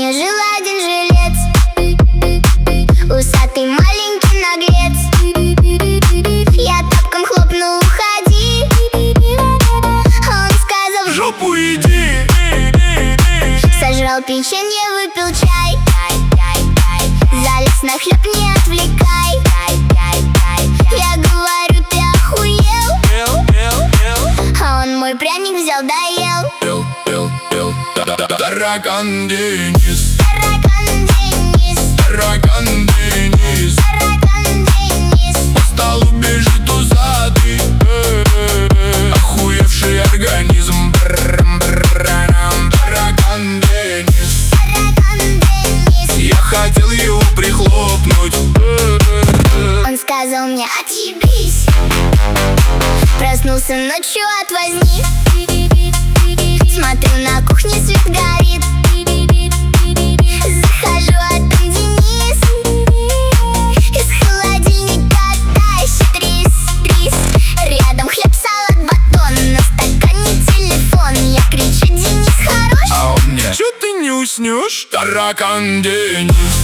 деревне жил один жилец, усатый маленький наглец. Я тапком хлопнул: уходи. Он сказал: в жопу иди. Сожрал печенье, выпил чай, залез на хлеб, не отвлекай. Я говорю: ты охуел? А он мой пряник взял, доел. Таракан Денис, Таракан Денис, таракан Денис, таракан Денис. по столу бежит усатый, охуевший организм. Таракан Денис, Таракан Денис. я хотел его прихлопнуть. Он сказал мне: отъебись. Проснулся ночью от возни, смотрю, на кухне свет горит. Захожу, а там Денис. Из холодильника тащит рис. Рядом хлеб, салат, батон, на стакане телефон. Я кричу: Денис, хорош? А он мне: чё ты не уснешь? Таракан Денис.